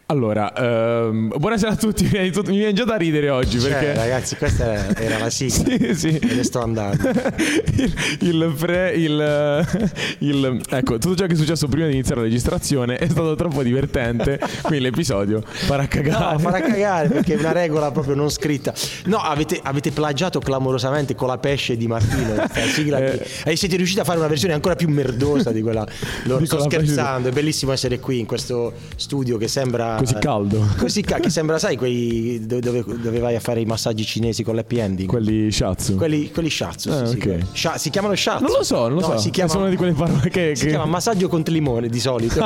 Allora, buonasera a tutti. Mi viene già da ridere oggi perché ragazzi, questa era la sigla. Sì. Me ne sto andando. Ecco, tutto ciò che è successo prima di iniziare la registrazione è stato troppo divertente, quindi l'episodio farà cagare. No, farà cagare perché è una regola proprio non scritta. No, avete plagiato clamorosamente con la pesce di Martino questa sigla e siete riusciti a fare una versione ancora più merdosa di quella. Sto scherzando, è bellissimo essere qui in questo studio che sembra così caldo, che sembra, sai, quei dove vai a fare i massaggi cinesi con l'happy ending, quelli shiatsu, quelli shiatsu, sì, okay. Si chiamano shiatsu? Non lo so, si chiama, sono una di quelle parole che si chiama massaggio con limone di solito.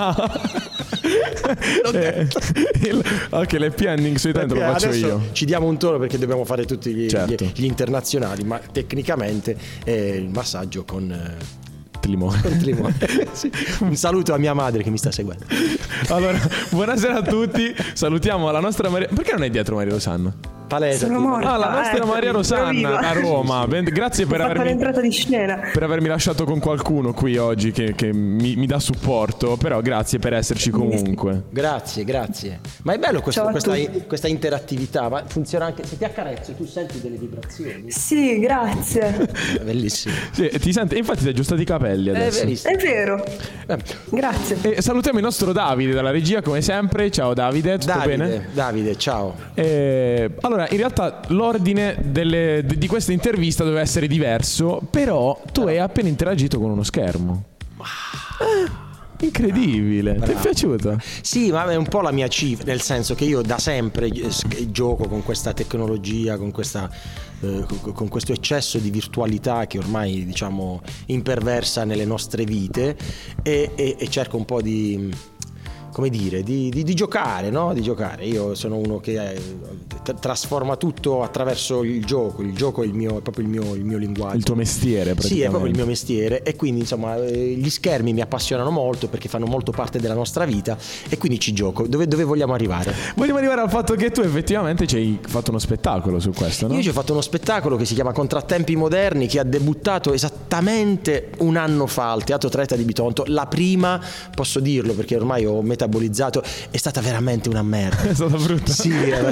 Ok, l'happy ending solitamente lo faccio io. Ci diamo un tono perché dobbiamo fare tutti gli internazionali, ma tecnicamente è il massaggio con limone. Sì. Un saluto a mia madre che mi sta seguendo. Allora, buonasera a tutti. Salutiamo la nostra Maria. Perché non è dietro Maria Rosanna? Palese. Sono morta. La nostra Maria Rosanna a Roma. Grazie per avermi l'entrata di scena. Per avermi lasciato con qualcuno qui oggi che mi dà supporto. Però grazie per esserci comunque. Grazie. Ma è bello questa interattività. Ma funziona anche se ti accarezzo, tu senti delle vibrazioni? Sì, grazie. Bellissimo. Sì, ti senti, infatti ti hai aggiustato i capelli adesso. È vero. Grazie. E salutiamo il nostro Davide dalla regia come sempre. Ciao Davide, tutto bene? Davide, ciao. Allora, in realtà l'ordine di questa intervista doveva essere diverso, però tu hai appena interagito con uno schermo. Incredibile. Ti è piaciuto? Sì, ma è un po' la mia cifra, nel senso che io da sempre gioco con questa tecnologia, con questo eccesso di virtualità che ormai, diciamo, imperversa nelle nostre vite e cerco un po' di, come dire, di giocare, no? Di giocare. Io sono uno che trasforma tutto attraverso il gioco. Il gioco è proprio il mio linguaggio. Il tuo mestiere, praticamente. Sì, è proprio il mio mestiere. E quindi, insomma, gli schermi mi appassionano molto perché fanno molto parte della nostra vita e quindi ci gioco. Dove vogliamo arrivare? Vogliamo arrivare al fatto che tu effettivamente ci hai fatto uno spettacolo su questo, no? Io ci ho fatto uno spettacolo che si chiama Contrattempi moderni, che ha debuttato esattamente un anno fa al Teatro Traetta di Bitonto. La prima, posso dirlo perché ormai ho metabolizzato, è stata veramente una merda. È stata brutta. Sì,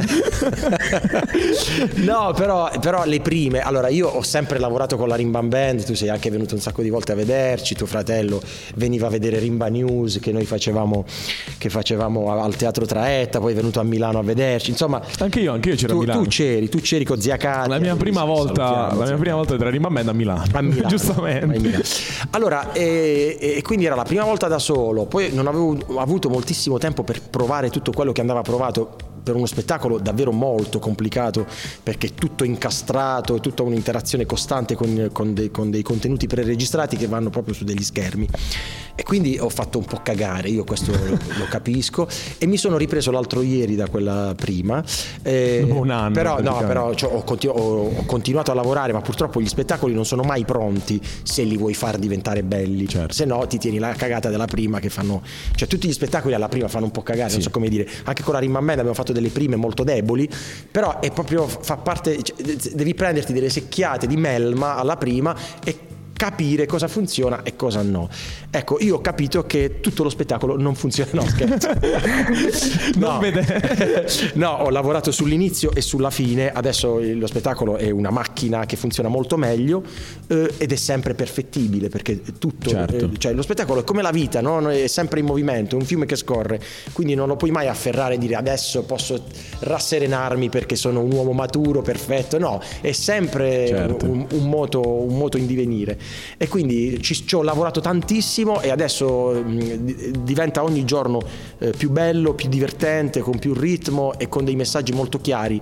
no, però le prime. Allora, io ho sempre lavorato con la Rimban Band. Tu sei anche venuto un sacco di volte a vederci. Tuo fratello veniva a vedere Rimba News che noi facevamo al Teatro Traetta. Poi è venuto a Milano a vederci. Insomma, anche io c'ero a Milano. Tu c'eri con zia Katia. La mia prima volta della Rimban Band a Milano. Giustamente. Allora, e quindi era la prima volta da solo. Poi non avevo avuto moltissimo tempo per provare tutto quello che andava provato per uno spettacolo davvero molto complicato, perché è tutto incastrato, è tutta un'interazione costante con dei contenuti preregistrati che vanno proprio su degli schermi, e quindi ho fatto un po' cagare, io questo lo capisco, e mi sono ripreso l'altro ieri da quella prima, dopo un anno, però ho continuato a lavorare, ma purtroppo gli spettacoli non sono mai pronti se li vuoi far diventare belli, certo. Se no ti tieni la cagata della prima, che fanno, cioè tutti gli spettacoli alla prima fanno un po' cagare, sì. Non so come dire, anche con la Rimban Band abbiamo fatto delle prime molto deboli, però è proprio, fa parte, cioè, devi prenderti delle secchiate di melma alla prima e capire cosa funziona e cosa no. Ecco, io ho capito che tutto lo spettacolo non funziona. No, scherzo. Non vede. No, ho lavorato sull'inizio e sulla fine. Adesso lo spettacolo è una macchina che funziona molto meglio, ed è sempre perfettibile, perché tutto, certo. Cioè lo spettacolo è come la vita, no? È sempre in movimento, è un fiume che scorre, quindi non lo puoi mai afferrare e dire adesso posso rasserenarmi perché sono un uomo maturo, perfetto. No, è sempre, certo. un moto in divenire. E quindi ci ho lavorato tantissimo, e adesso diventa ogni giorno più bello, più divertente, con più ritmo e con dei messaggi molto chiari,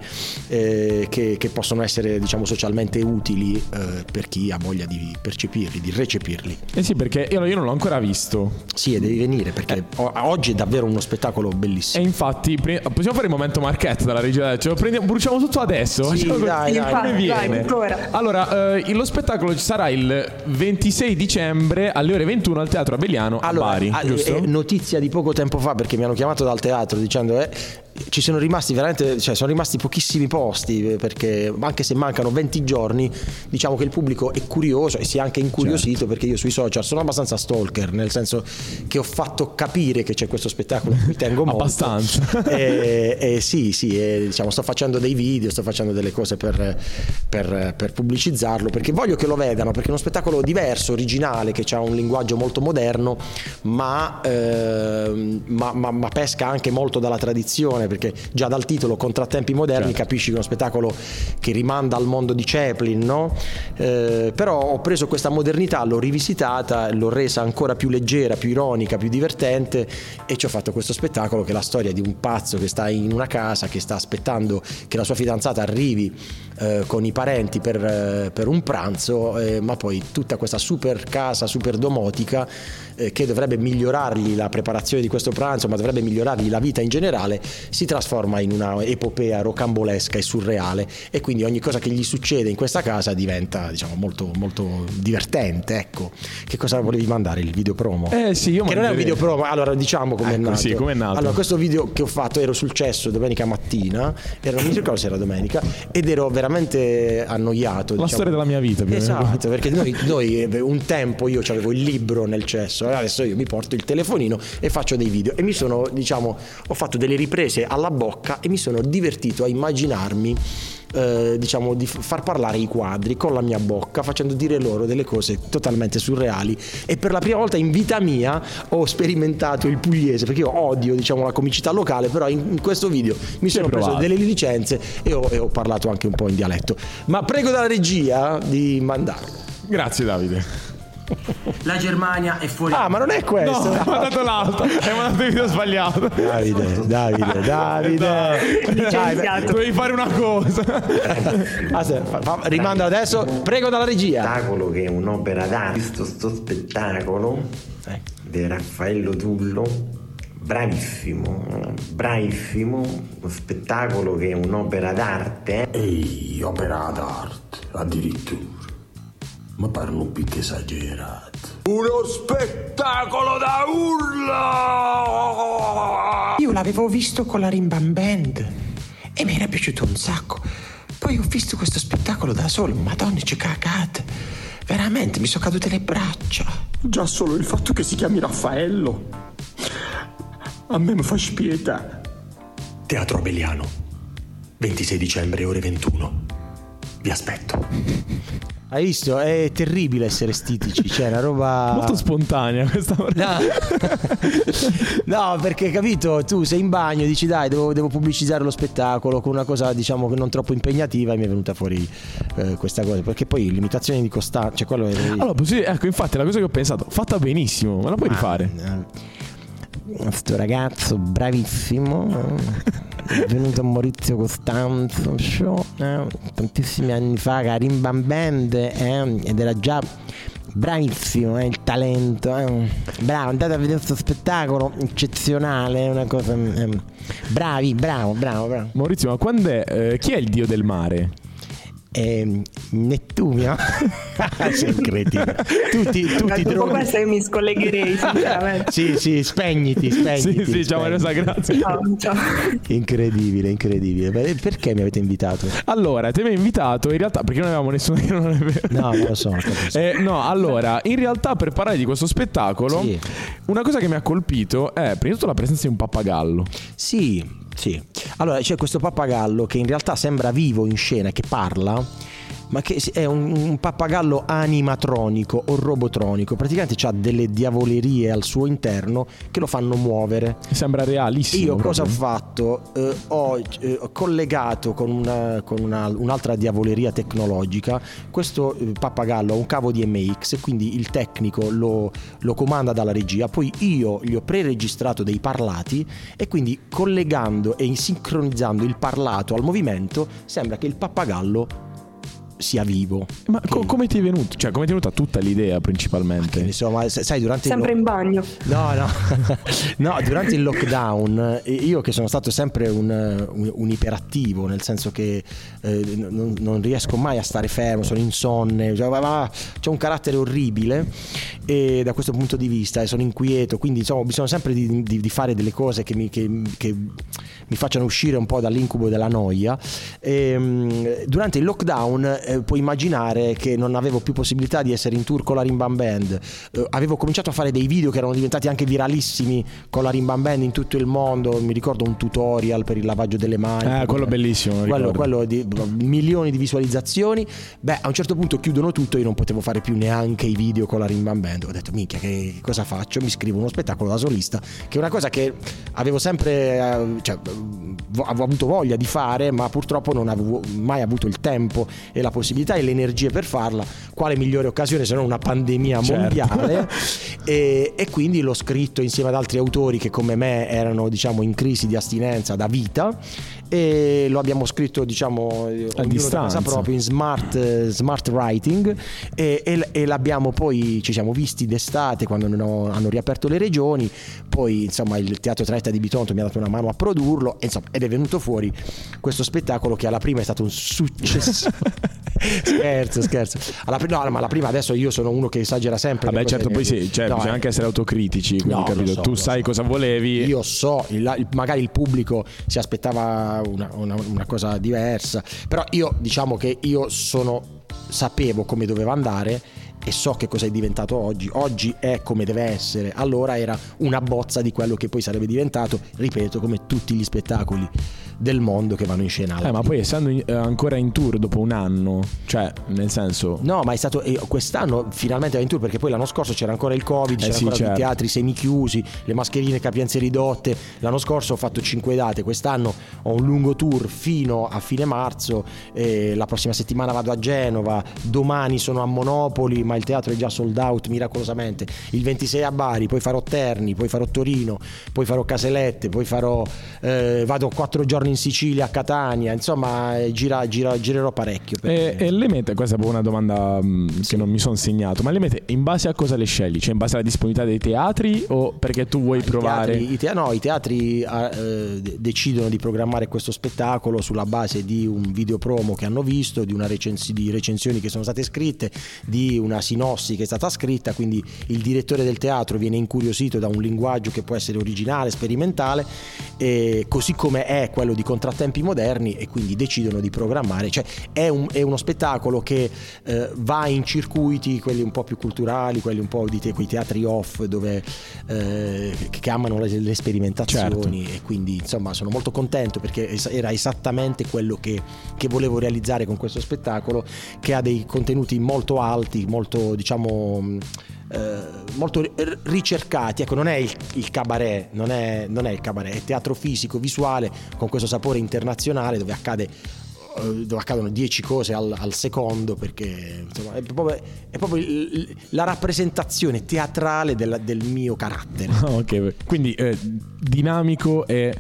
che possono essere, diciamo, socialmente utili per chi ha voglia di percepirli, di recepirli. Sì, perché io non l'ho ancora visto. Sì, devi venire perché oggi è davvero uno spettacolo bellissimo. E infatti possiamo fare il momento Marchetta dalla regia, bruciamo tutto adesso. Sì, dai, allora, lo spettacolo ci sarà il 26 dicembre alle ore 21 al Teatro Abeliano a Bari, giusto? Notizia di poco tempo fa, perché mi hanno chiamato dal teatro dicendo ci sono rimasti veramente, cioè sono rimasti pochissimi posti, perché anche se mancano 20 giorni, diciamo che il pubblico è curioso e si è anche incuriosito, certo. Perché io sui social sono abbastanza stalker, nel senso che ho fatto capire che c'è questo spettacolo a cui tengo molto. Abbastanza. Sì, diciamo, sto facendo dei video, sto facendo delle cose per pubblicizzarlo, perché voglio che lo vedano, perché è uno spettacolo diverso, originale, che ha un linguaggio molto moderno, ma pesca anche molto dalla tradizione, perché già dal titolo Contrattempi moderni, certo. Capisci che è uno spettacolo che rimanda al mondo di Chaplin, no? Però ho preso questa modernità, l'ho rivisitata, l'ho resa ancora più leggera, più ironica, più divertente, e ci ho fatto questo spettacolo che è la storia di un pazzo che sta in una casa, che sta aspettando che la sua fidanzata arrivi con i parenti per un pranzo, ma poi tutta questa super casa, super domotica, che dovrebbe migliorargli la preparazione di questo pranzo, ma dovrebbe migliorargli la vita in generale, si trasforma in una epopea rocambolesca e surreale, e quindi ogni cosa che gli succede in questa casa diventa, diciamo, molto, molto divertente. Ecco, che cosa volevi mandare? Il video promo? Sì, io che non è un video promo, allora diciamo com'è nato. Sì, com'è nato. Allora, questo video che ho fatto, ero sul Cesso domenica mattina, non mi ricordo se era domenica, ed ero veramente annoiato. La storia della mia vita, più esatto, perché noi un tempo io avevo il libro nel Cesso, e adesso io mi porto il telefonino e faccio dei video, e mi sono, diciamo, ho fatto delle riprese alla bocca e mi sono divertito a immaginarmi, diciamo, di far parlare i quadri con la mia bocca, facendo dire loro delle cose totalmente surreali. E per la prima volta in vita mia ho sperimentato il pugliese, perché io odio, diciamo, la comicità locale, però in questo video mi sono preso delle licenze e ho parlato anche un po' in dialetto. Ma prego dalla regia di mandarlo. Grazie Davide. La Germania è fuori. Ah, ma non è questo. No, hai mandato l'altro. Hai mandato il video sbagliato. Davide. Dovevi fare una cosa. Rimanda adesso. Prego dalla regia. Spettacolo che è un'opera d'arte. Sto spettacolo di Raffaello Tullo. Bravissimo. Uno spettacolo che è un'opera d'arte. Ehi, opera d'arte, addirittura. Ma parlo più che esagerato. Uno spettacolo da urla! Io l'avevo visto con la Rimban Band e mi era piaciuto un sacco. Poi ho visto questo spettacolo da solo. Madonna, ci cagate. Veramente, mi sono cadute le braccia. Già solo il fatto che si chiami Raffaello a me mi fa spietà. Teatro Abeliano, 26 dicembre, ore 21. Vi aspetto. Hai visto? È terribile essere stitici, c'è una roba molto spontanea questa no, perché capito, tu sei in bagno e dici dai devo pubblicizzare lo spettacolo con una cosa, diciamo, che non troppo impegnativa, e mi è venuta fuori questa cosa, perché poi limitazione di costanza, cioè quello è... Allora, ecco, infatti la cosa che ho pensato, fatta benissimo, ma la puoi rifare? Sto ragazzo bravissimo, è venuto a Maurizio Costanzo show tantissimi anni fa, la Rimban Band, ed era già bravissimo, il talento, bravo, andate a vedere questo spettacolo eccezionale, una cosa, bravi, bravo. Maurizio, ma quando è, chi è il dio del mare? Nettunio. Sei cretino. Tutti dopo questo io mi scollegherei sinceramente. Sì, spegniti. Sì, ciao Maria, grazie. Ciao. Incredibile. Perché mi avete invitato? Allora, ti abbiamo invitato in realtà perché non avevamo nessuno che non è vero. No, non lo so. No, allora, in realtà per parlare di questo spettacolo, sì, una cosa che mi ha colpito è prima di tutto la presenza di un pappagallo. Sì. Allora c'è questo pappagallo che in realtà sembra vivo in scena, che parla, ma che è un pappagallo animatronico o robotronico. Praticamente ha delle diavolerie al suo interno che lo fanno muovere. Sembra realissimo. Io cosa ho fatto? Ho collegato con un'altra diavoleria tecnologica questo pappagallo a un cavo DMX, e quindi il tecnico lo comanda dalla regia. Poi io gli ho pre-registrato dei parlati, e quindi collegando e sincronizzando il parlato al movimento sembra che il pappagallo sia vivo. Ma come ti è venuto? Cioè, come ti è venuta tutta l'idea principalmente? Insomma, sai, durante sempre in bagno. No, durante il lockdown io che sono stato sempre un iperattivo, nel senso che non riesco mai a stare fermo, sono insonne, c'ho un carattere orribile e da questo punto di vista sono inquieto, quindi insomma ho bisogno sempre di fare delle cose che mi facciano uscire un po' dall'incubo della noia. Durante il lockdown puoi immaginare che non avevo più possibilità di essere in tour con la Rimban Band. Avevo cominciato a fare dei video che erano diventati anche viralissimi con la Rimban Band in tutto il mondo. Mi ricordo un tutorial per il lavaggio delle mani, quello bellissimo, quello di milioni di visualizzazioni. A un certo punto chiudono tutto, io non potevo fare più neanche i video con la Rimban Band. Ho detto minchia, che cosa faccio? Mi scrivo uno spettacolo da solista, che è una cosa che avevo sempre avevo avuto voglia di fare, ma purtroppo non avevo mai avuto il tempo e la possibilità e le energie per farla. Quale migliore occasione se non una pandemia mondiale? E quindi l'ho scritto insieme ad altri autori che come me erano, diciamo, in crisi di astinenza da vita, e lo abbiamo scritto, diciamo, a distanza, proprio in smart writing, e l'abbiamo poi, ci siamo visti d'estate quando hanno riaperto le regioni. Poi insomma il Teatro Traetta di Bitonto mi ha dato una mano a produrlo, e, insomma, ed è venuto fuori questo spettacolo che alla prima è stato un successo. Scherzo. Ma alla prima, adesso io sono uno che esagera sempre. Vabbè, certo, poi sì, bisogna anche essere autocritici, quindi capito, tu sai cosa volevi. Io so, magari il pubblico si aspettava una cosa diversa, però io, diciamo che io sapevo come doveva andare e so che cosa è diventato oggi. Oggi è come deve essere. Allora era una bozza di quello che poi sarebbe diventato, ripeto, come tutti gli spettacoli del mondo che vanno in scena. Ma poi essendo ancora in tour dopo un anno, cioè nel senso, no, ma è stato quest'anno finalmente va in tour, perché poi l'anno scorso c'era ancora il Covid, c'era ancora i teatri semichiusi, le mascherine, capienze ridotte. L'anno scorso ho fatto 5 date, quest'anno ho un lungo tour fino a fine marzo, la prossima settimana vado a Genova, domani sono a Monopoli, ma il teatro è già sold out miracolosamente. Il 26 a Bari, poi farò Terni, poi farò Torino, poi farò Caselette, poi vado 4 giorni in Sicilia, a Catania, insomma girerò parecchio. E le mete, questa è proprio una domanda che non mi sono segnato, ma le mete in base a cosa le scegli? Cioè in base alla disponibilità dei teatri o perché tu vuoi provare? I teatri decidono di programmare questo spettacolo sulla base di un video promo che hanno visto, di di recensioni che sono state scritte, di una sinossi che è stata scritta, quindi il direttore del teatro viene incuriosito da un linguaggio che può essere originale, sperimentale, così come è quello di Contrattempi moderni, e quindi decidono di programmare. Cioè è uno spettacolo che va in circuiti, quelli un po' più culturali, quelli un po' di quei teatri off dove che amano le sperimentazioni. Certo. E quindi insomma sono molto contento, perché era esattamente quello che volevo realizzare con questo spettacolo, che ha dei contenuti molto alti, molto, diciamo, molto ricercati. Ecco, non è il cabaret, non è il cabaret, è teatro fisico, visuale, con questo sapore internazionale, dove accadono 10 cose al secondo, perché insomma è proprio la rappresentazione teatrale del mio carattere. Ok, quindi dinamico e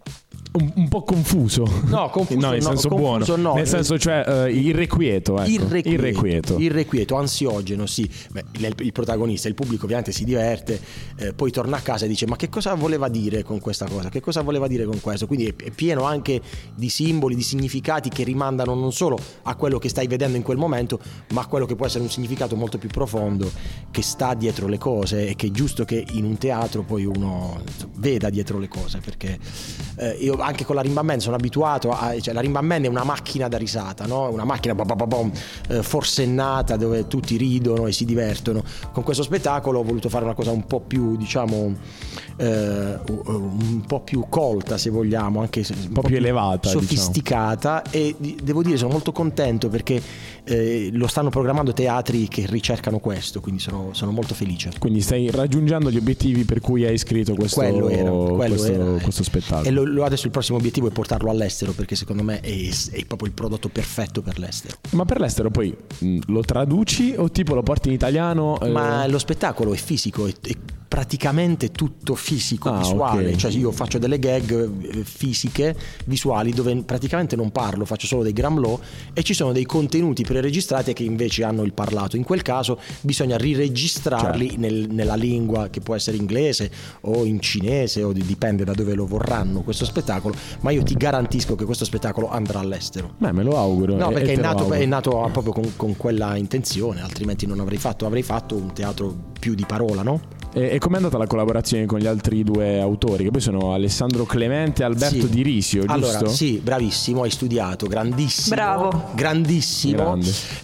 un po' confuso. No, nel senso buono. No, nel senso, cioè irrequieto, ecco. Irrequieto, ansiogeno, sì. Il protagonista, il pubblico ovviamente si diverte, poi torna a casa e dice: ma che cosa voleva dire con questa cosa? Che cosa voleva dire con questo? Quindi è pieno anche di simboli, di significati che rimandano non solo a quello che stai vedendo in quel momento, ma a quello che può essere un significato molto più profondo che sta dietro le cose, e che è giusto che in un teatro poi uno veda dietro le cose, perché io anche con la Rimban Band sono abituato cioè la Rimban Band è una macchina da risata, no? Una macchina forsennata, dove tutti ridono e si divertono. Con questo spettacolo ho voluto fare una cosa un po' più, diciamo, un po' più colta, se vogliamo, anche un po' più elevata, sofisticata, diciamo. E devo dire sono molto contento, perché lo stanno programmando teatri che ricercano questo, quindi sono molto felice. Quindi stai raggiungendo gli obiettivi per cui hai scritto questo spettacolo. E adesso il prossimo obiettivo è portarlo all'estero, perché secondo me è proprio il prodotto perfetto per l'estero. Ma per l'estero poi lo traduci o tipo lo porti in italiano? Ma lo spettacolo è fisico, praticamente tutto fisico, visuale, okay. Cioè io faccio delle gag fisiche, visuali, dove praticamente non parlo, faccio solo dei Gramlow, e ci sono dei contenuti preregistrati che invece hanno il parlato. In quel caso bisogna riregistrarli nella lingua, che può essere inglese o in cinese, o dipende da dove lo vorranno questo spettacolo, ma io ti garantisco che questo spettacolo andrà all'estero. Beh, me lo auguro. No, perché è nato proprio con quella intenzione, altrimenti non avrei fatto un teatro più di parola, no? E com'è andata la collaborazione con gli altri due autori, che poi sono Alessandro Clemente e Alberto Di Risio, giusto? Allora, sì, bravissimo, hai studiato, grandissimo. Bravo. Grandissimo.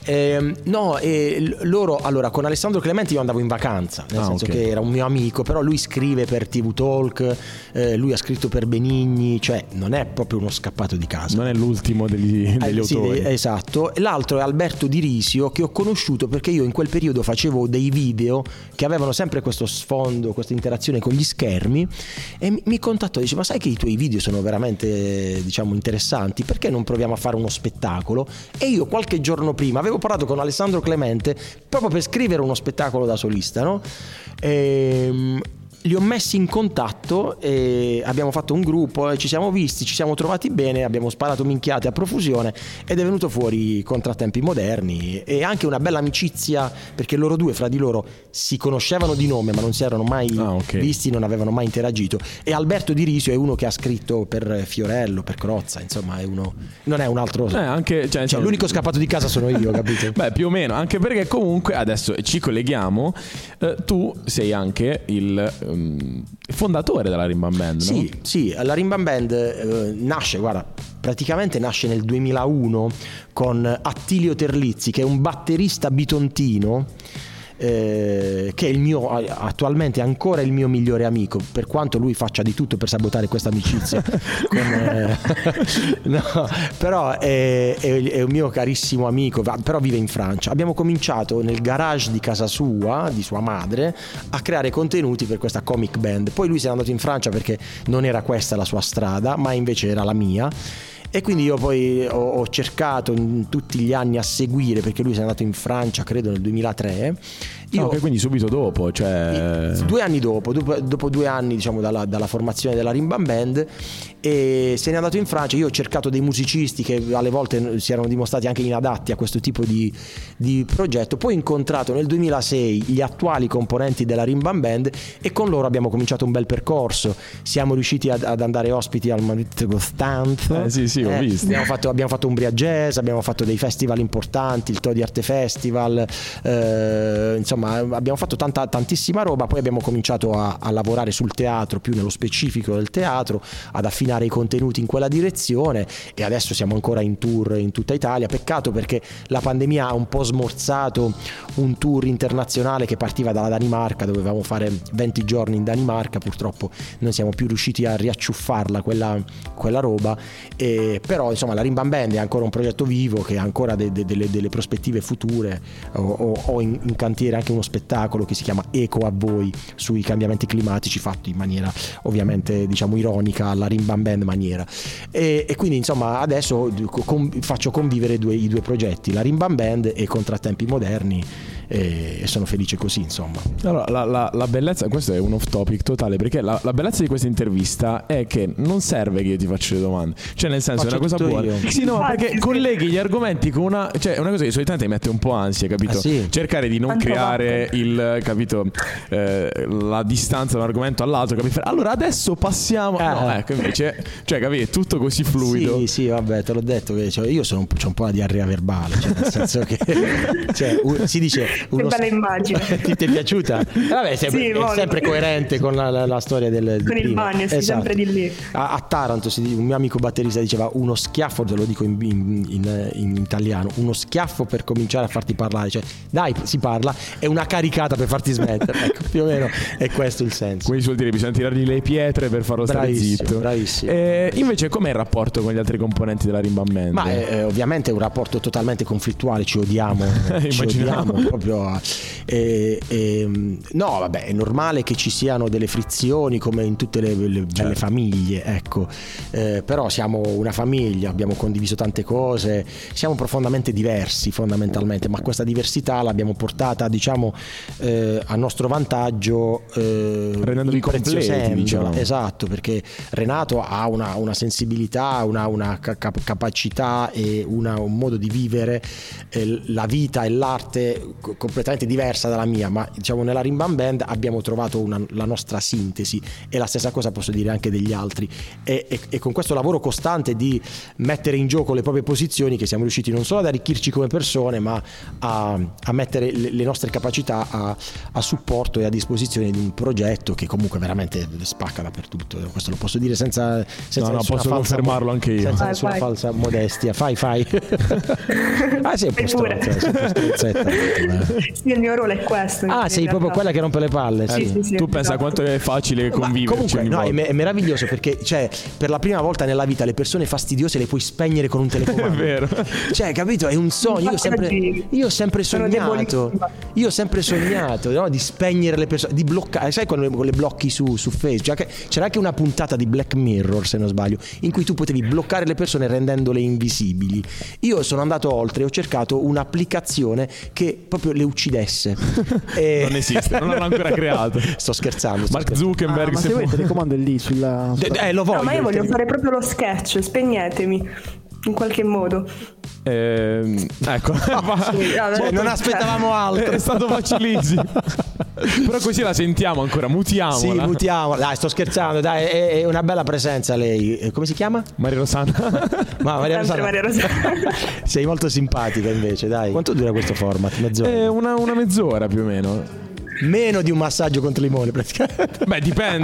Loro, allora, con Alessandro Clemente io andavo in vacanza, nel senso che era un mio amico, però lui scrive per TV Talk, lui ha scritto per Benigni, cioè non è proprio uno scappato di casa. Non è l'ultimo degli autori. Sì, esatto. L'altro è Alberto Di Risio, che ho conosciuto perché io in quel periodo facevo dei video che avevano sempre questo sfondo, questa interazione con gli schermi, e mi contattò e dice: ma sai che i tuoi video sono veramente, diciamo, interessanti, perché non proviamo a fare uno spettacolo? E io qualche giorno prima avevo parlato con Alessandro Clemente proprio per scrivere uno spettacolo da solista, no? Li ho messi in contatto e abbiamo fatto un gruppo, ci siamo visti, ci siamo trovati bene, abbiamo sparato minchiate a profusione ed è venuto fuori Contrattempi Moderni, e anche una bella amicizia, perché loro due fra di loro si conoscevano di nome ma non si erano mai visti, non avevano mai interagito. E Alberto Di Risio è uno che ha scritto per Fiorello, per Crozza, insomma è uno, non è un altro, anche, cioè, l'unico scappato di casa sono io, capito? Beh, più o meno, anche perché comunque adesso ci colleghiamo, tu sei anche il fondatore della Rim Bam Band, no? Sì, la Rim Bam Band praticamente nasce nel 2001 con Attilio Terlizzi, che è un batterista bitontino, che è il mio, attualmente ancora il mio migliore amico, per quanto lui faccia di tutto per sabotare questa amicizia. No, però è un mio carissimo amico, però vive in Francia. Abbiamo cominciato nel garage di casa sua, di sua madre, a creare contenuti per questa comic band. Poi lui si è andato in Francia perché non era questa la sua strada, ma invece era la mia. E quindi io poi ho cercato in tutti gli anni a seguire, perché lui si è andato in Francia credo nel 2003. Quindi subito dopo, cioè 2 anni dopo 2 anni, diciamo, dalla formazione della Rim Bam Band, e se n'è andato in Francia. Io ho cercato dei musicisti che alle volte si erano dimostrati anche inadatti a questo tipo di progetto. Poi ho incontrato nel 2006 gli attuali componenti della Rim Bam Band e con loro abbiamo cominciato un bel percorso. Siamo riusciti ad andare ospiti al Maurizio Costanzo. Sì, ho visto. Abbiamo fatto Umbria Jazz, abbiamo fatto dei festival importanti, il Todi Arte Festival, insomma abbiamo fatto tantissima roba. Poi abbiamo cominciato a lavorare sul teatro, più nello specifico del teatro, ad affinare i contenuti in quella direzione, e adesso siamo ancora in tour in tutta Italia. Peccato perché la pandemia ha un po' smorzato un tour internazionale che partiva dalla Danimarca, dovevamo fare 20 giorni in Danimarca, purtroppo non siamo più riusciti a riacciuffarla quella roba, però insomma la Rim Bam Band è ancora un progetto vivo che ha ancora delle prospettive future. Ho in cantiere anche uno spettacolo che si chiama Eco a voi, sui cambiamenti climatici, fatto in maniera ovviamente, diciamo, ironica, alla Rim Bam Band maniera, e quindi insomma adesso faccio convivere i due progetti, la Rim Bam Band e Contrattempi Moderni, e sono felice così, insomma. Allora la bellezza, questo è un off topic totale, perché la bellezza di questa intervista è che non serve che io ti faccia le domande, cioè nel senso è una cosa buona. Sì, no, perché colleghi gli argomenti con una, cioè è una cosa che solitamente mette un po' ansia, capito? Cercare di non creare la distanza da un argomento all'altro, capito? Allora adesso passiamo invece, cioè capito, è tutto così fluido. Sì, vabbè, te l'ho detto che io c'ho un po' la diarrea verbale, cioè nel senso che si dice che bella immagine. Ti è piaciuta? Vabbè, è sempre coerente con la storia del con il bagno, esatto. Sempre di lì. A Taranto un mio amico batterista diceva: uno schiaffo, te lo dico in italiano, uno schiaffo per cominciare a farti parlare, cioè dai, si parla, è una caricata per farti smettere. Ecco, più o meno è questo il senso. Quindi vuol dire bisogna tirargli le pietre per farlo stare zitto. Bravissimo. Invece com'è il rapporto con gli altri componenti della Rim Bam Band? Ma ovviamente è un rapporto totalmente conflittuale, ci odiamo proprio proprio no, vabbè, è normale che ci siano delle frizioni come in tutte le belle famiglie, ecco, però siamo una famiglia, abbiamo condiviso tante cose, siamo profondamente diversi fondamentalmente, ma questa diversità l'abbiamo portata, diciamo, a nostro vantaggio, rendendovi completi, diciamo. Esatto, perché Renato ha una sensibilità, una capacità e un modo di vivere la vita e l'arte completamente diversa dalla mia, ma diciamo nella Rim Bam Band abbiamo trovato la nostra sintesi, e la stessa cosa posso dire anche degli altri, e con questo lavoro costante di mettere in gioco le proprie posizioni che siamo riusciti non solo ad arricchirci come persone, ma a mettere le nostre capacità a supporto e a disposizione di un progetto che comunque veramente spacca dappertutto. Questo lo posso dire senza no, posso confermarlo anche io, senza nessuna falsa modestia. Fai sei un po' strozzetta. Sì, il mio ruolo è questo. Sei proprio quella che rompe le palle. Sì. Tu pensa quanto è facile convivere. Comunque no, è meraviglioso, perché cioè per la prima volta nella vita le persone fastidiose le puoi spegnere con un telecomando. È vero. Cioè, capito? È un sogno. Io ho sempre sognato, no? Di spegnere le persone, di bloccare. Sai quando le blocchi su Facebook? Cioè, c'era anche una puntata di Black Mirror, se non sbaglio, in cui tu potevi bloccare le persone rendendole invisibili. Io sono andato oltre e ho cercato un'applicazione che proprio le uccidesse. Non esiste, non l'hanno ancora creato. Sto scherzando. Mark Zuckerberg. Ma se vuoi il telecomando è lì sulla... Lo voglio. No, ma io voglio fare proprio lo sketch, spegnetemi in qualche modo. Ecco. Cioè, non aspettavamo altro. È stato facilissimo. Però così la sentiamo ancora, mutiamola. Sì, mutiamola. Dai, sto scherzando, dai, è una bella presenza lei. Come si chiama? Maria Rosanna. Ma Maria Rosanna. Sei molto simpatica invece, dai. Quanto dura questo format? Mezz'ora? Una mezz'ora più o meno. Meno di un massaggio contro limone praticamente. Beh, dipende.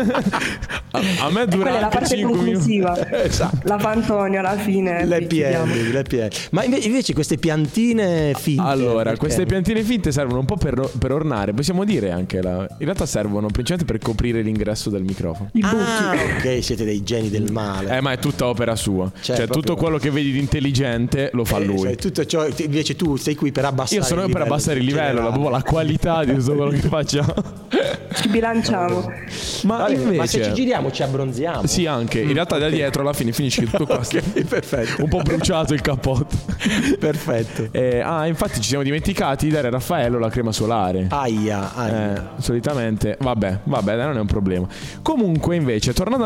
A me dura anche 5 minuti. Esatto. La fa Antonio alla fine. Le piedi. Ma invece queste piantine finte. Allora, queste piantine finte servono un po' per ornare. Possiamo dire anche in realtà servono principalmente per coprire l'ingresso del microfono. Ok, siete dei geni del male. Ma è tutta opera sua. Cioè proprio... tutto quello che vedi di intelligente lo fa lui. Cioè, tutto ciò, invece tu sei qui per abbassare. Io sono per abbassare il livello, la qualità di tutto quello che facciamo. Ci bilanciamo. Ma se ci giriamo ci abbronziamo. Sì, anche. In realtà da dietro alla fine finisce tutto qua. Perfetto. Un po' bruciato il cappotto. Perfetto. Infatti ci siamo dimenticati di dare a Raffaello la crema solare. Aia. Solitamente vabbè, dai, non è un problema. Comunque invece, tornando a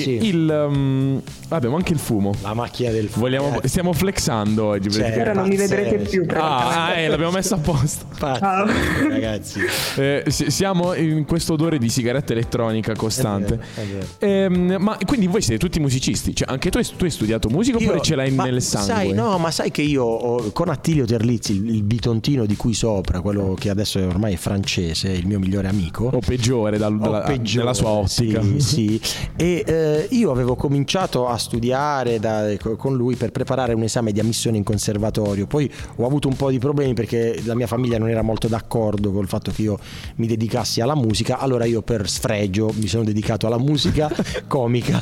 noi, abbiamo anche il fumo. La macchina del fumo. Stiamo flexando oggi. Ora non mi vedrete più. L'abbiamo messo a posto. Ragazzi. Siamo in questo odore di sigaretta elettronica costante. È vero. Ma quindi voi siete tutti musicisti? Cioè anche tu hai studiato musica oppure ce l'hai nel sangue? Ma sai che io con Attilio Terlizzi, il bitontino di cui sopra, quello che adesso ormai è francese, il mio migliore amico, o peggiore nella sua ottica. Sì. E io avevo cominciato a studiare con lui per preparare un esame di ammissione in conservatorio. Poi ho avuto un po' di problemi perché la mia famiglia non era molto d'accordo col fatto che io mi dedicassi alla musica. Allora io per sfregio mi sono dedicato alla musica comica,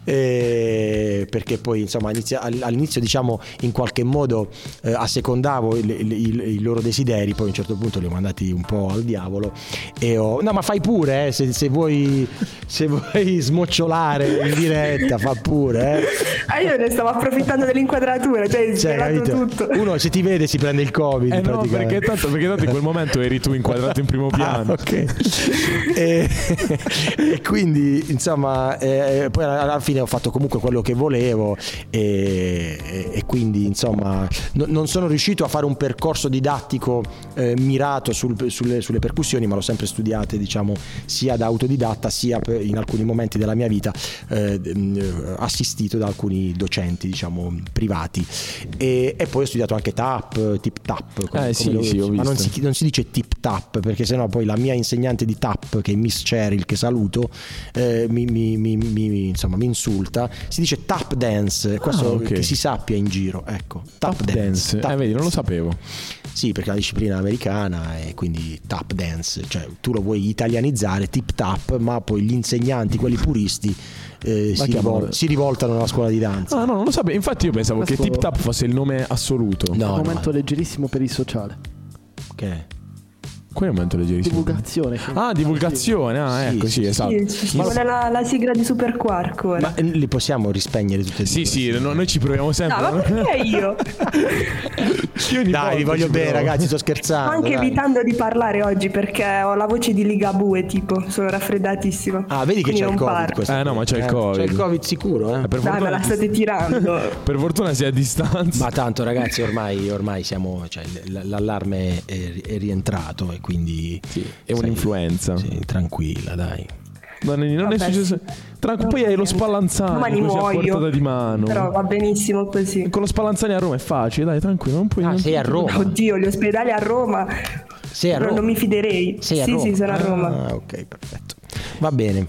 perché poi insomma all'inizio diciamo in qualche modo assecondavo i loro desideri, poi a un certo punto li ho mandati un po' al diavolo e no, ma fai pure se vuoi smocciolare in diretta, fa pure io ne stavo approfittando dell'inquadratura, cioè tutto. Uno se ti vede si prende il Covid, no, perché tanto in quel momento eri tu inquadrato in primo piano. Ok. E quindi insomma poi alla fine ho fatto comunque quello che volevo e quindi insomma non sono riuscito a fare un percorso didattico mirato sulle percussioni, ma l'ho sempre studiate diciamo sia da autodidatta sia in alcuni momenti della mia vita assistito da alcuni docenti diciamo privati e poi ho studiato anche tip tap ma non si dice tip tap perché sennò poi la mia insegnante di tap, che è Miss Cheryl, che saluto, mi insulta. Si dice tap dance, questo che si sappia in giro, ecco, tap dance. Vedi, non lo sapevo. Sì, perché è una disciplina americana e quindi tap dance, cioè tu lo vuoi italianizzare, tip tap, ma poi gli insegnanti, quelli puristi, si rivoltano alla scuola di danza. No, non lo sapevo. Infatti io pensavo che tip tap fosse il nome assoluto. No, un momento leggerissimo per il sociale. Che? Quale momento leggerissimo? Divulgazione. Divulgazione. Ecco, sì, esatto. Ci vuole la sigla di Super Quark ora. Ma li possiamo rispegnere tutte e due? Sì, noi ci proviamo sempre. No, ma perché io? Dai, vi voglio bene, ragazzi, sto scherzando. Sto anche dai. evitando di parlare oggi perché ho la voce di Ligabue, tipo, sono raffreddatissima. Vedi che Quindi c'è il non Covid. parlo. No, ma c'è il Covid. C'è il Covid sicuro, Per Dai, fortuna me la state tirando. Per fortuna si è a distanza. Ma tanto, ragazzi, ormai siamo, cioè, l'allarme è rientrato e quindi è un'influenza. Sì, tranquilla, dai. Non è successo. Poi hai lo Spallanzani Domani così a muoio, portata di mano. però va benissimo così. Con lo Spallanzani a Roma è facile, dai, tranquillo, non puoi. Sei a Roma? Oddio, gli ospedali a Roma. Sei a Roma? Non mi fiderei. Sei a Roma? Sì, sono a Roma. Ok, perfetto. Va bene.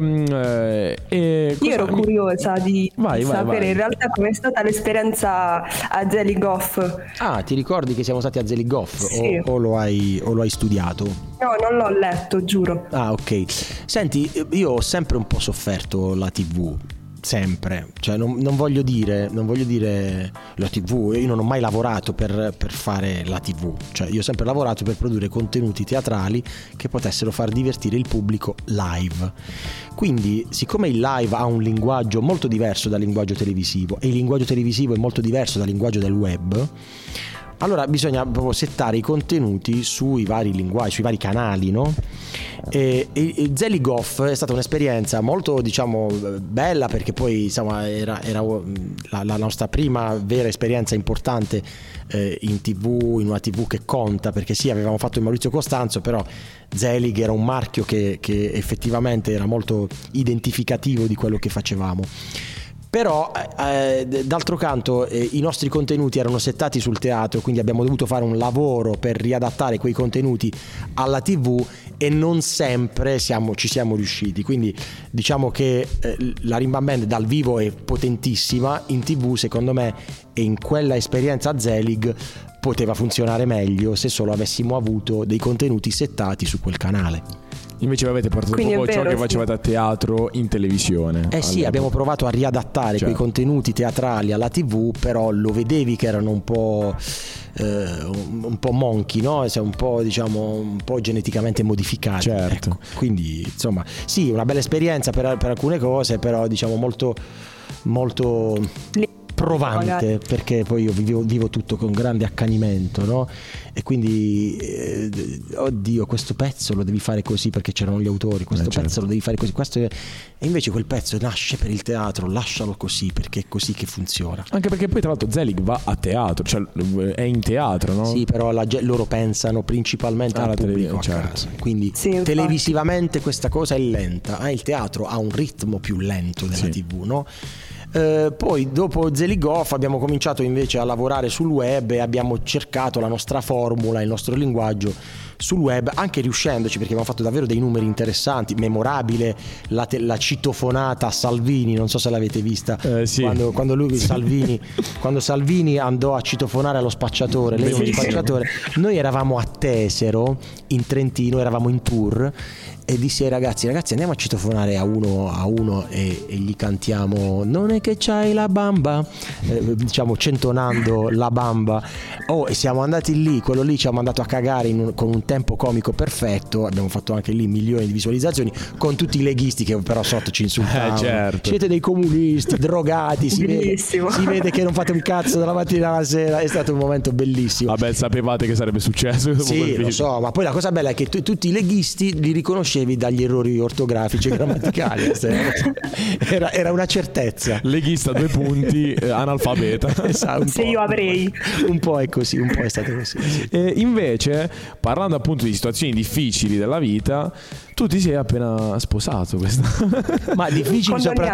Io ero curiosa di sapere vai. in realtà com'è stata l'esperienza a Zeligoff. Ti ricordi che siamo stati a Zeligoff? Sì. O lo hai studiato? No, non l'ho letto, giuro. Ok. Senti, io ho sempre un po' sofferto la TV. Sempre, cioè non voglio dire la TV, io non ho mai lavorato per fare la TV, cioè io ho sempre lavorato per produrre contenuti teatrali che potessero far divertire il pubblico live. Quindi, siccome il live ha un linguaggio molto diverso dal linguaggio televisivo e il linguaggio televisivo è molto diverso dal linguaggio del web, allora bisogna proprio settare i contenuti sui vari linguaggi, sui vari canali, no? E Zeligoff è stata un'esperienza molto, diciamo, bella, perché poi insomma era la nostra prima vera esperienza importante in TV, in una TV che conta, perché sì, avevamo fatto il Maurizio Costanzo, però Zelig era un marchio che effettivamente era molto identificativo di quello che facevamo. Però d'altro canto i nostri contenuti erano settati sul teatro, quindi abbiamo dovuto fare un lavoro per riadattare quei contenuti alla TV e non sempre ci siamo riusciti. Quindi diciamo che la Rimban Band dal vivo è potentissima, in TV secondo me e in quella esperienza a Zelig poteva funzionare meglio se solo avessimo avuto dei contenuti settati su quel canale. Invece avete portato un po' ciò che facevate a teatro in televisione. Sì, abbiamo provato a riadattare quei contenuti teatrali alla TV, però lo vedevi che erano un po' monkey, no? Un po', diciamo, un po' geneticamente modificati. Certo. Ecco. Quindi, insomma, sì, una bella esperienza per alcune cose, però diciamo molto provante, perché poi io vivo tutto con grande accanimento, no? E quindi oddio, questo pezzo lo devi fare così perché c'erano gli autori, questo pezzo lo devi fare così, e invece quel pezzo nasce per il teatro, lascialo così perché è così che funziona. Anche perché poi tra l'altro Zelig va a teatro, cioè è in teatro, no? Sì, però loro pensano principalmente al pubblico a casa, quindi televisivamente questa cosa è lenta, il teatro ha un ritmo più lento della TV, no? Poi dopo Zeligoff abbiamo cominciato invece a lavorare sul web e abbiamo cercato la nostra formula, il nostro linguaggio sul web, anche riuscendoci, perché abbiamo fatto davvero dei numeri interessanti. Memorabile la citofonata a Salvini, non so se l'avete vista, sì. quando lui Salvini quando Salvini andò a citofonare allo spacciatore, lei lo spacciatore, noi eravamo a Tesero in Trentino, eravamo in tour e dissi ai ragazzi andiamo a citofonare a uno e gli cantiamo non è che c'hai la bamba, diciamo centonando la bamba. E siamo andati lì, quello lì ci ha mandato a cagare con un tempo comico perfetto, abbiamo fatto anche lì milioni di visualizzazioni con tutti i leghisti che però sotto ci insultavano, certo. Siete dei comunisti drogati, si vede che non fate un cazzo dalla mattina alla sera. È stato un momento bellissimo. Vabbè, sapevate che sarebbe successo dopo sì, lo so, ma poi la cosa bella è che tutti i leghisti li riconoscevi dagli errori ortografici e grammaticali. Era una certezza. Leghista 2 punti, analfabeta. Esatto, se io avrei un po' è così, un po' è stato così, sì. Invece, parlando appunto di situazioni difficili della vita, tu ti sei appena sposato ma difficili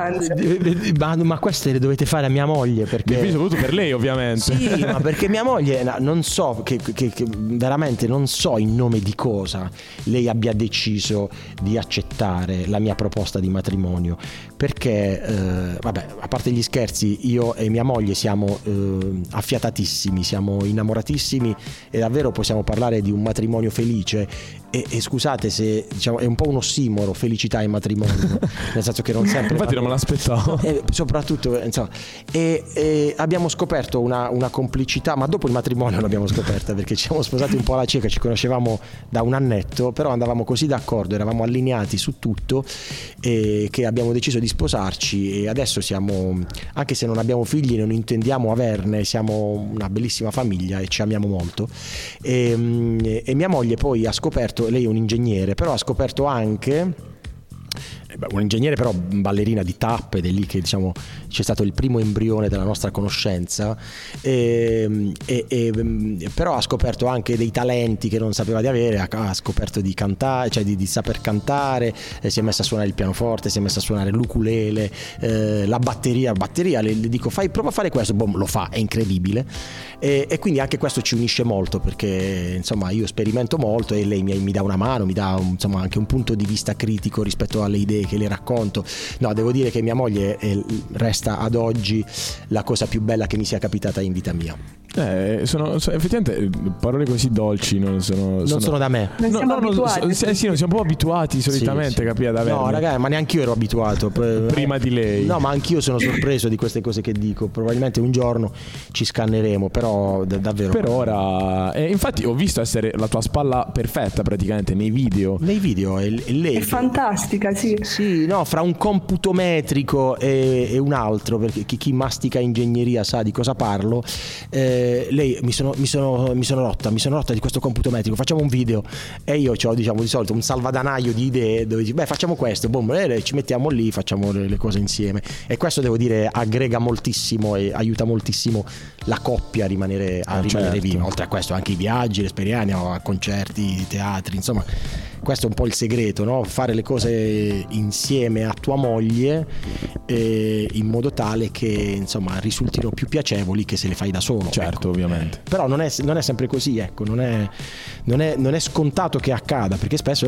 ma queste le dovete fare a mia moglie, perché difficili soprattutto per lei, ovviamente. Sì, ma perché mia moglie non so che veramente non so in nome di cosa lei abbia deciso di accettare la mia proposta di matrimonio, perché vabbè, a parte gli scherzi, io e mia moglie siamo affiatatissimi, siamo innamoratissimi e davvero possiamo parlare di un matrimonio felice E scusate se diciamo è un po' un ossimoro felicità in matrimonio, nel senso che non sempre infatti non me l'aspettavo, soprattutto insomma, e abbiamo scoperto una complicità, ma dopo il matrimonio l'abbiamo scoperta, perché ci siamo sposati un po' alla cieca, ci conoscevamo da un annetto, però andavamo così d'accordo, eravamo allineati su tutto, che abbiamo deciso di sposarci, e adesso siamo, anche se non abbiamo figli, non intendiamo averne, siamo una bellissima famiglia e ci amiamo molto. E mia moglie poi ha scoperto, lei è un ingegnere, però ha scoperto anche, un ingegnere però ballerina di tappe, ed è lì che diciamo c'è stato il primo embrione della nostra conoscenza, però ha scoperto anche dei talenti che non sapeva di avere, ha scoperto di cantare, cioè di saper cantare, si è messa a suonare il pianoforte, si è messa a suonare l'ukulele, la batteria, le dico prova a fare questo, boom, lo fa, è incredibile, e quindi anche questo ci unisce molto, perché insomma io sperimento molto e lei mi dà una mano, mi dà insomma anche un punto di vista critico rispetto alle idee che le racconto. No, devo dire che mia moglie resta ad oggi la cosa più bella che mi sia capitata in vita mia. Sono effettivamente parole così dolci non sono da me. Non siamo abituati. Sì, non siamo un po' abituati solitamente, sì. Capire ad averne. No, ragazzi, ma neanche io ero abituato prima di lei. No, ma anch'io sono sorpreso di queste cose che dico. Probabilmente un giorno ci scanneremo, però davvero. Per ora infatti ho visto essere la tua spalla perfetta praticamente nei video. Nei video è lei. È fantastica, sì. Sì, no, fra un computo metrico e un altro, perché chi mastica ingegneria sa di cosa parlo. Lei mi sono rotta di questo computo metrico, facciamo un video, e io ho diciamo di solito un salvadanaio di idee dove dici facciamo questo, ci mettiamo lì, facciamo le cose insieme, e questo devo dire aggrega moltissimo e aiuta moltissimo la coppia a rimanere viva. Oltre a questo anche i viaggi, le esperienze, a concerti, teatri, insomma questo è un po' il segreto, no? Fare le cose insieme a tua moglie in modo tale che insomma risultino più piacevoli che se le fai da solo. Certo, ecco. Ovviamente. Però non è sempre così, ecco, non è scontato che accada, perché spesso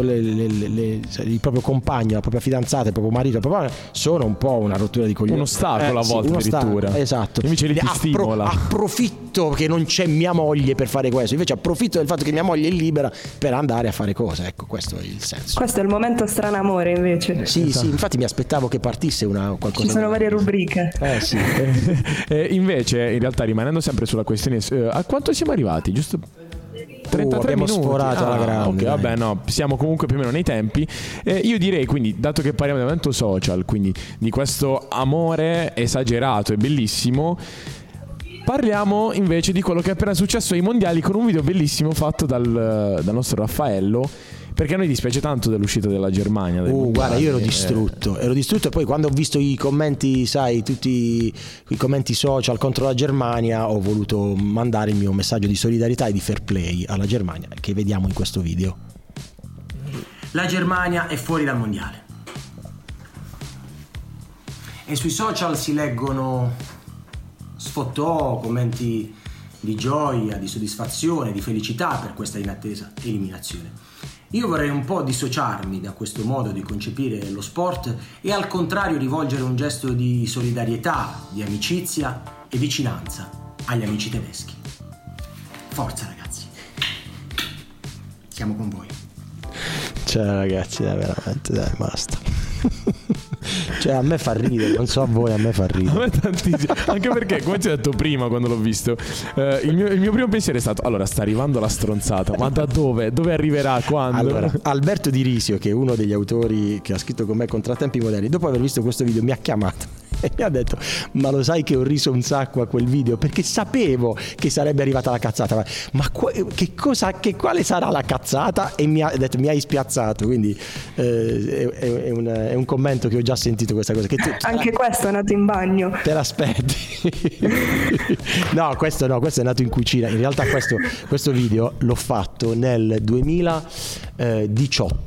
il proprio compagno, la propria fidanzata, il proprio marito, sono un po' una rottura di coglioni. Un ostacolo a volte addirittura. Esatto. Invece lì ti stimola. Approfitto che non c'è mia moglie per fare questo, invece approfitto del fatto che mia moglie è libera per andare a fare cose, ecco, questo è il senso. Questo è il momento stranamore invece. Sì, esatto. Sì, infatti mi aspettavo che partisse qualcosa. Ci sono varie rubriche. Sì. Invece in realtà rimanendo sempre sulla questione, a quanto siamo arrivati? Giusto 33 abbiamo minuti. sforato alla grande. Ok, vabbè, no, siamo comunque più o meno nei tempi. Io direi, quindi, dato che parliamo di evento social, quindi di questo amore esagerato e bellissimo, parliamo invece di quello che è appena successo ai mondiali, con un video bellissimo fatto dal nostro Raffaello, perché a noi dispiace tanto dell'uscita della Germania. Guarda, io ero distrutto, e poi quando ho visto i commenti, sai, tutti i commenti social contro la Germania, ho voluto mandare il mio messaggio di solidarietà e di fair play alla Germania, che vediamo in questo video. La Germania è fuori dal mondiale. E sui social si leggono sfottò, commenti di gioia, di soddisfazione, di felicità per questa inattesa eliminazione. Io vorrei un po' dissociarmi da questo modo di concepire lo sport e al contrario rivolgere un gesto di solidarietà, di amicizia e vicinanza agli amici tedeschi. Forza ragazzi, siamo con voi. Cioè ragazzi, veramente, dai, basta. Cioè a me fa ridere, non so a voi, a me fa ridere. A me tantissimo, anche perché come ti ho detto prima quando l'ho visto, il mio primo pensiero è stato: allora sta arrivando la stronzata, ma da dove? Dove arriverà? Quando? Allora, Alberto Di Risio, che è uno degli autori che ha scritto con me Contrattempi moderni, dopo aver visto questo video mi ha chiamato e mi ha detto: ma lo sai che ho riso un sacco a quel video perché sapevo che sarebbe arrivata la cazzata, ma quale sarà la cazzata? E mi ha detto: mi hai spiazzato. Quindi è un commento che ho già sentito, questa cosa che anche questo è nato in bagno, te l'aspetti. No, questo è nato in cucina. In realtà questo video l'ho fatto nel 2018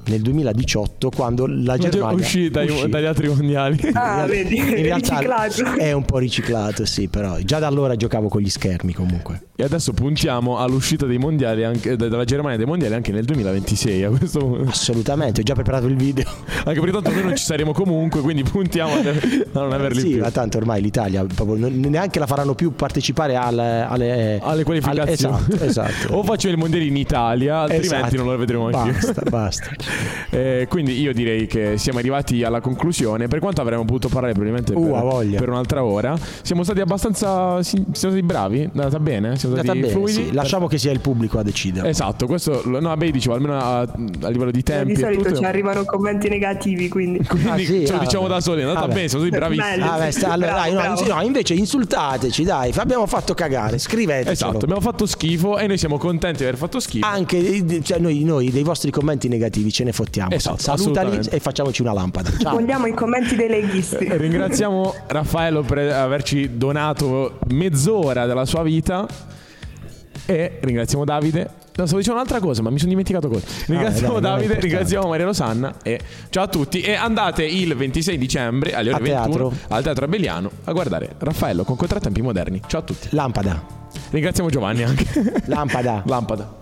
nel 2018, quando la Germania uscì dagli altri mondiali. Vedi, in realtà riciclato. è un po' riciclato, sì, però già da allora giocavo con gli schermi comunque. E adesso puntiamo all'uscita dei mondiali anche dalla Germania dei mondiali anche nel 2026 a questo punto. Assolutamente, ho già preparato il video. Anche perché tanto noi non ci saremo comunque, quindi puntiamo a non averli sì, più. ma tanto ormai l'Italia proprio neanche la faranno più partecipare alle qualificazioni. Esatto. O facciamo i mondiali in Italia, altrimenti non lo vedremo mai più. Basta. Quindi io direi che siamo arrivati alla conclusione. Per quanto avremmo potuto parlare probabilmente per un'altra ora, siamo stati abbastanza siamo stati bravi, è andata bene, siamo stati fluidi. Sì. Lasciamo che sia il pubblico a decidere. Esatto, questo dicevo almeno a livello di tempi. Di solito tutto, ci arrivano commenti negativi, quindi ce lo diciamo da soli, è andata bene, siamo stati bravissimi. Allora, no, invece insultateci, dai, abbiamo fatto cagare, scriveteci. Esatto, abbiamo fatto schifo e noi siamo contenti di aver fatto schifo. Anche noi dei vostri commenti negativi ce ne fottiamo. Esatto, salutali e facciamoci una lampada. Ciao. vogliamo i commenti dei leghisti. Ringraziamo Raffaello per averci donato mezz'ora della sua vita e ringraziamo Davide. No, stavo dicendo un'altra cosa, ma mi sono dimenticato cosa. Ringraziamo Davide, ringraziamo Maria Rosanna e ciao a tutti. E andate il 26 dicembre alle ore 21 al Teatro Abeliano a guardare Raffaello con Contrattempi moderni. Ciao a tutti. Lampada. Ringraziamo Giovanni anche. Lampada.